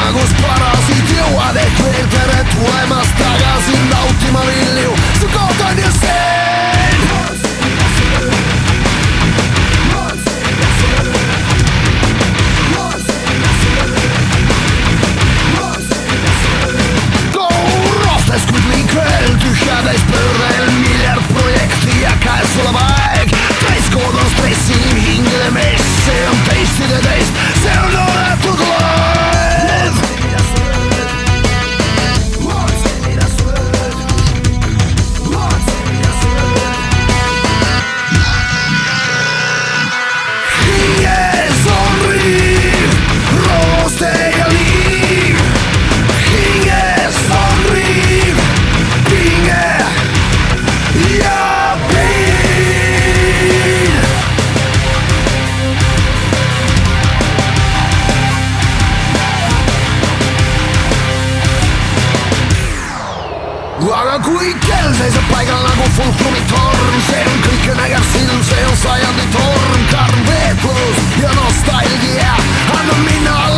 kus parasiit jõuad ehk veel tere tulemast tagasi nautima vilju, su koht on ju siin. Kourostes kuid liikvel tühja täis pöörel miljard projekti ja käes olev aeg. Täiskood on stressi ning hingede mess, see on teistide teist, see on oletud loed. Hinges on riiv, rooste ja liiv. Hinges on riiv, pinge ja aga kui kell seisab paigal nagu fulkrumi torm, see on kõikenägev silm, see on sajandi torm, karm veetlus ja nostalgia annab minna